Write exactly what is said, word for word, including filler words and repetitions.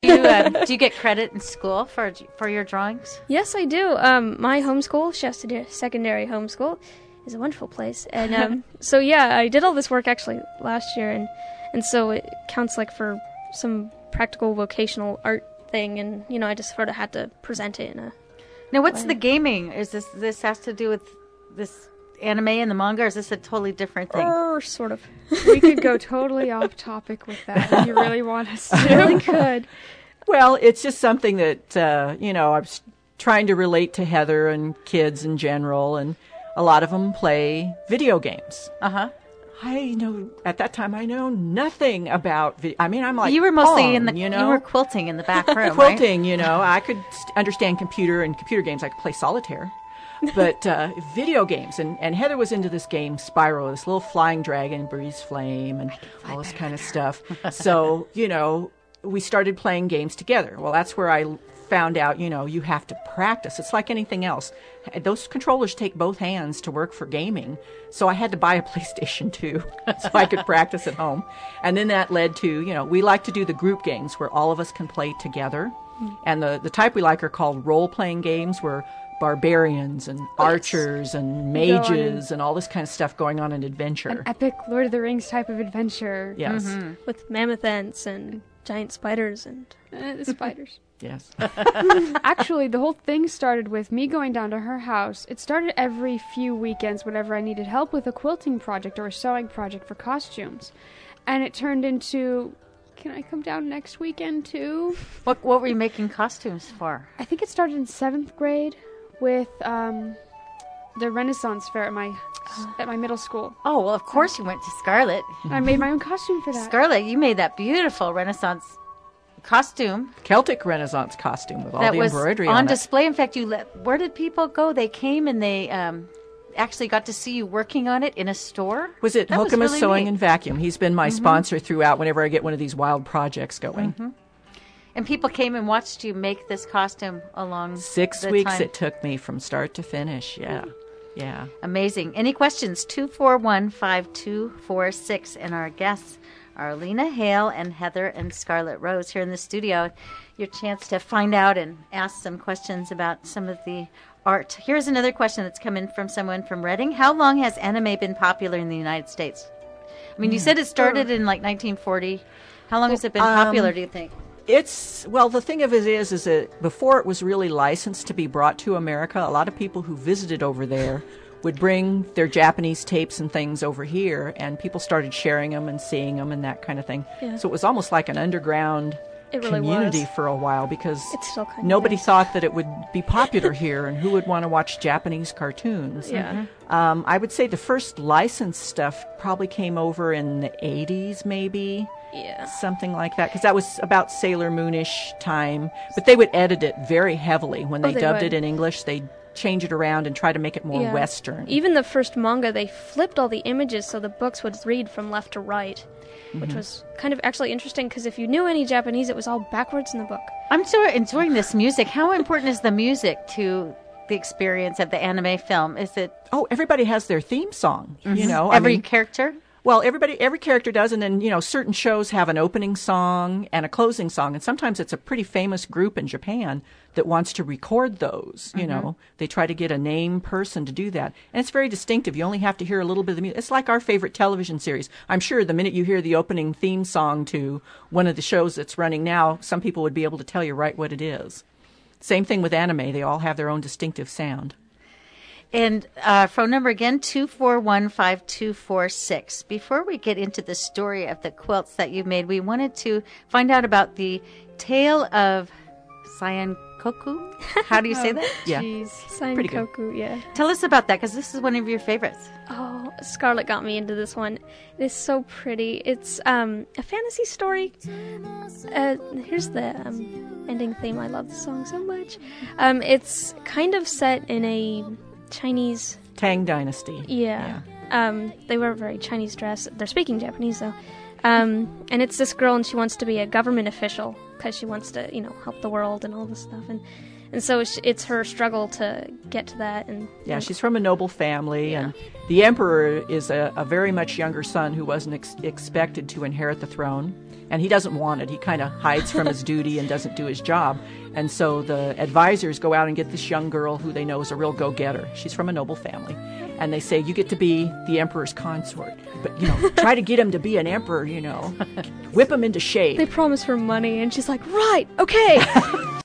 you um, do you get credit in school for for your drawings? Yes, I do. Um, my homeschool, Shasta Secondary Homeschool, is a wonderful place, and um, so yeah, I did all this work actually last year, and and so it counts like for some practical vocational art thing, and you know, I just sort of had to present it in a. Now, what's way. the gaming? Is this this has to do with this anime and the manga, or is this a totally different thing? Er, sort of. We could go totally off topic with that if you really want us to. Really could. Well, it's just something that, uh, you know, I'm trying to relate to Heather and kids in general, and a lot of them play video games. Uh-huh. I know, at that time, I know nothing about video. I mean, I'm like, you were mostly home, in the, you know? you were quilting in the back room, Quilting, right? you know. I could st- understand computer and computer games. I could play solitaire. But uh, video games, and, and Heather was into this game, Spyro, this little flying dragon, breathes flame, and all this kind of stuff. So, you know, we started playing games together. Well, that's where I found out, you know, you have to practice. It's like anything else. Those controllers take both hands to work for gaming. So I had to buy a PlayStation two so I could practice at home. And then that led to, you know, we like to do the group games where all of us can play together. Mm. And the, the type we like are called role-playing games, where barbarians and archers and mages and all this kind of stuff going on in adventure. An epic Lord of the Rings type of adventure. Yes. Mm-hmm. With mammoth ants and giant spiders and uh, the spiders. Yes. Actually, the whole thing started with me going down to her house. It started every few weekends whenever I needed help with a quilting project or a sewing project for costumes. And it turned into, can I come down next weekend too? What what were you making costumes for? I think it started in seventh grade with um, the Renaissance fair at my at my middle school. Oh, well, of course you went to Scarlet. I made my own costume for that. Scarlet, you made that beautiful Renaissance costume. Celtic Renaissance costume with all that the was embroidery on on display. In fact, you let, where did people go? They came and they um, actually got to see you working on it in a store. Was it That was Hookema really Sewing neat. and Vacuum? He's been my mm-hmm. sponsor throughout whenever I get one of these wild projects going. Mm-hmm. And people came and watched you make this costume along Six the weeks time. it took me from start to finish. Yeah. Yeah. Amazing. Any questions? two four one, five two four six. And our guests are Lena Hale and Heather and Scarlett Rose here in the studio. Your chance to find out and ask some questions about some of the art. Here's another question that's come in from someone from Reading. How long has anime been popular in the United States? I mean, you said it started in like nineteen forty. How long has it been popular, um, do you think? It's, well, the thing of it is, is that before it was really licensed to be brought to America, a lot of people who visited over there would bring their Japanese tapes and things over here, and people started sharing them and seeing them and that kind of thing. Yeah. So it was almost like an underground It really community was. for a while, because It still kind of nobody is. thought that it would be popular here, and who would want to watch Japanese cartoons. Yeah. Um, I would say the first licensed stuff probably came over in the eighties, maybe. Yeah. Something like that, because that was about Sailor Moonish time. But they would edit it very heavily. When they, Oh, they dubbed would. it in English, they'd change it around and try to make it more Yeah. Western. Even the first manga, they flipped all the images so the books would read from left to right, which was kind of actually interesting, because if you knew any Japanese, it was all backwards in the book. I'm so enjoying this music. How important is the music to the experience of the anime film? Is it Oh, everybody has their theme song, you know. every I mean, character? Well, everybody, every character does, and then, you know, certain shows have an opening song and a closing song, and sometimes it's a pretty famous group in Japan that wants to record those, you know. They try to get a name person to do that, and it's very distinctive. You only have to hear a little bit of the music. It's like our favorite television series. I'm sure the minute you hear the opening theme song to one of the shows that's running now, some people would be able to tell you right what it is. Same thing with anime. They all have their own distinctive sound. And uh, phone number again, two four one, five two four six. Before we get into the story of the quilts that you've made, we wanted to find out about the tale of Sayankoku. How do you say that? Yeah. Jeez. Pretty good. Sankoku, yeah. Tell us about that, because this is one of your favorites. Oh, Scarlett got me into this one. It is so pretty. It's um, a fantasy story. Uh, here's the um, ending theme. I love the song so much. Um, it's kind of set in a Chinese... Tang Dynasty. Yeah. Um, they wear a very Chinese dress. They're speaking Japanese, though. Um, and it's this girl, and she wants to be a government official because she wants to, you know, help the world and all this stuff. And and so it's, it's her struggle to get to that. And Yeah, and, she's from a noble family, Yeah. and the emperor is a, a very much younger son who wasn't ex- expected to inherit the throne, and he doesn't want it. He kind of hides from his duty and doesn't do his job, and so the advisors go out and get this young girl who they know is a real go-getter. She's from a noble family, and they say, you get to be the emperor's consort, but, you know, try to get him to be an emperor, you know, whip him into shape. they promise her money, and she's like, right, okay.